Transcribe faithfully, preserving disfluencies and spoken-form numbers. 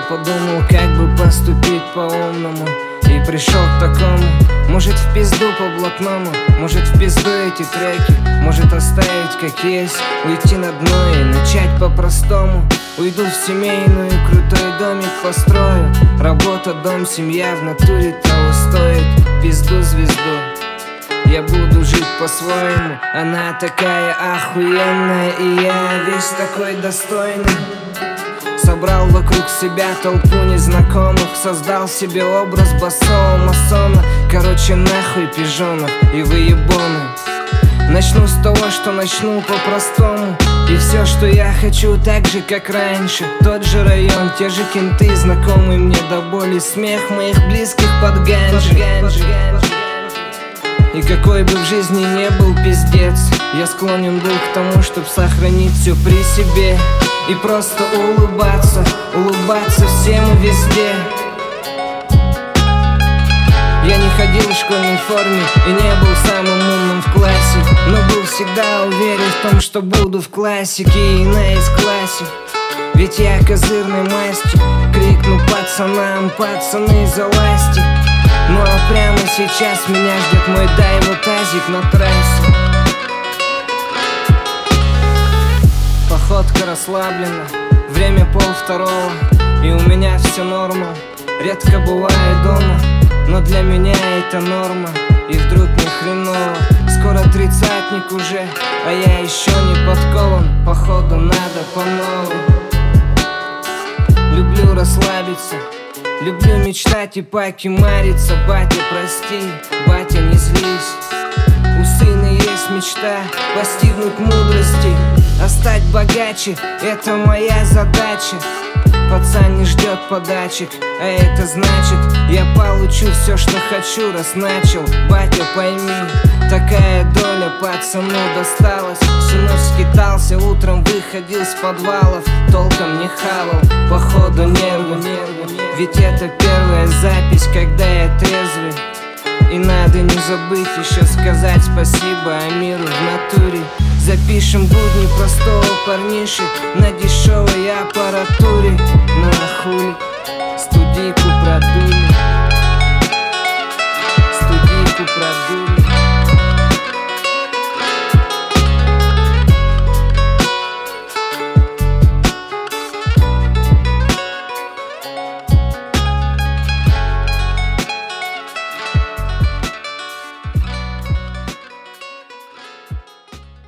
подумал, как бы поступить по-умному, и пришел к такому: может в пизду по блатному, может в пизду эти треки, может оставить как есть, уйти на дно и начать по-простому. Уйду в семейную, крутой домик построю, работа, дом, семья в натуре того стоит. Пизду звезду, я буду жить по-своему, она такая охуенная, и я весь такой достойный. Собрал вокруг себя толпу незнакомых, создал себе образ басового масона. Короче, нахуй пижонов и выебоны. Начну с того, что начну по-простому, и все, что я хочу, так же, как раньше. Тот же район, те же кенты, знакомый мне до боли смех моих близких под ганджи. И какой бы в жизни не был пиздец, я склонен был к тому, чтоб сохранить все при себе и просто улыбаться, улыбаться всем и везде. Я не ходил в школьной форме и не был самым умным в классе, но был всегда уверен в том, что буду в классике и на S-классе. Ведь я козырный мастер, крикну пацанам: пацаны, залазьте. Ну а прямо сейчас меня ждет мой дайво тазик на трассе. Походка расслаблена, время пол второго, и у меня все норма. Редко бываю дома, но для меня это норма. И вдруг мне хреново, скоро тридцатник уже, а я еще не подкован, походу надо по новой. Люблю расслабиться, люблю мечтать и покемариться. Батя, прости, батя, не злись. У сына есть мечта постигнуть мудрости, а стать богаче — это моя задача. Пацан не ждет подачек, а это значит, я получу все, что хочу, раз начал. Батя, пойми, такая доля пацану досталась. Всю ночь скитался, утром выходил с подвалов, толком не хавал, походу нервы, нервы. Ведь это первая запись, когда я трезвый. И надо не забыть еще сказать спасибо Амиру в натуре. Запишем будни простого парниши на дешевой аппаратуре. Ну а хули,